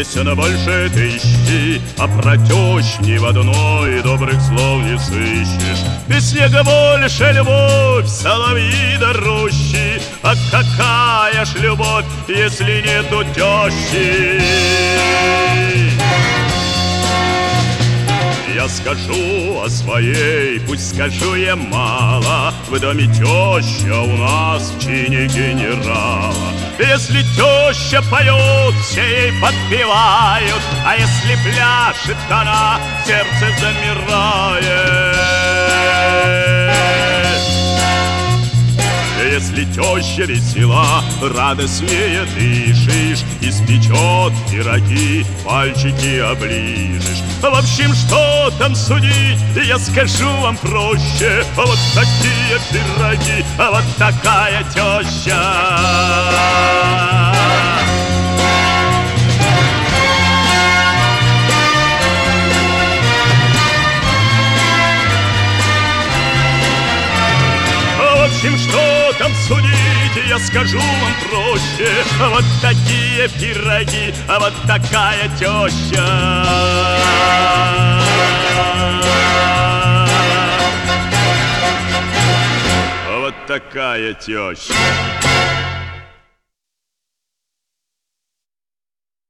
Песен больше тысячи, а про тещ ни в одной добрых слов не сыщешь. Без снега больше любовь, соловьи да рощи, а какая ж любовь, если нету тещи? Я скажу о своей, пусть скажу я мало. В доме теща у нас в чине генерала. Если теща поет, все ей подпевают, а если пляшет она, сердце замирает. Если теща весела, радостнее дышишь, испечет пироги, пальчики оближешь. В общем, что там судить, я скажу вам проще. Вот такие пироги, вот такая теща. В общем, что там судить, я скажу вам проще. Вот такие пироги, вот такая теща. Вот такая теща.